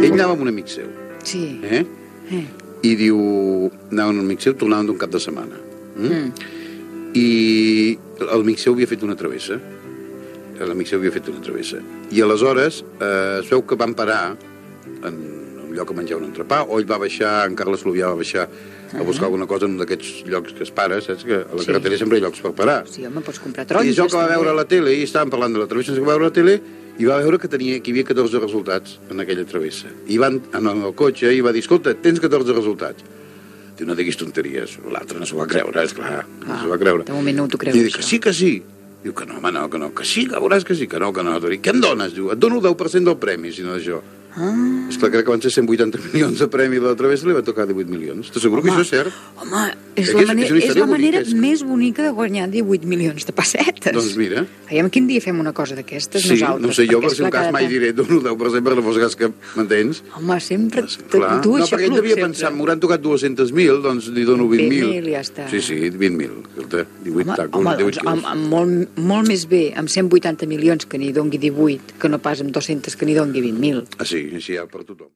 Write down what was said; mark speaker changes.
Speaker 1: Ell anava amb un amic seu.
Speaker 2: Sí.
Speaker 1: I diu, anava amb un amic seu, tornaven d'un cap de setmana. I l'amic seu havia fet una travessa. I aleshores es veu que van parar en un lloc a menjar un entrepà, o ell va baixar, en Carles Fluvià va baixar a buscar alguna cosa en un d'aquests llocs que es para, saps? Que a la carretera sempre hi ha llocs per parar.
Speaker 2: Sí, home, pots comprar taronges.
Speaker 1: I això que va veure a la tele, i estàvem parlant de la travessa, que va veure a la tele, i va veure que hi havia 14 resultats en aquella travessa. I van en el cotxe i va dir, escolta, tens 14 resultats. Diu, no diguis tonteries. L'altre no s'ho va creure, esclar, no s'ho va creure.
Speaker 2: De moment no t'ho creus,
Speaker 1: I dic, que sí. Diu que no, home, no, que sí, que veuràs que sí, que no. Dic, què em dones? Diu, et dono el 10% del premi, si no d'això. Esclar, crec que van ser 180 milions de premi de la travessa, li va tocar 18 milions. T'asseguro que això és cert.
Speaker 2: Home, és la manera més bonica de guanyar 18 milions de pessetes.
Speaker 1: Doncs mira.
Speaker 2: Aviam quin dia fem una cosa d'aquestes nosaltres.
Speaker 1: Sí, no sé jo, per si un cas mai diré, dono el 10% per no fos cas que m'entens.
Speaker 2: Home, sempre tu
Speaker 1: no, perquè ell devia pensar, m'hauran tocat 200.000, doncs li dono 20.000.
Speaker 2: 20.000 ja està.
Speaker 1: Sí, 20.000.
Speaker 2: Home, molt més bé amb 180 milions que n'hi dongui 18 que no pas amb 200 que n'hi dongui 20.000.
Speaker 1: Sí, així hi ha per tothom.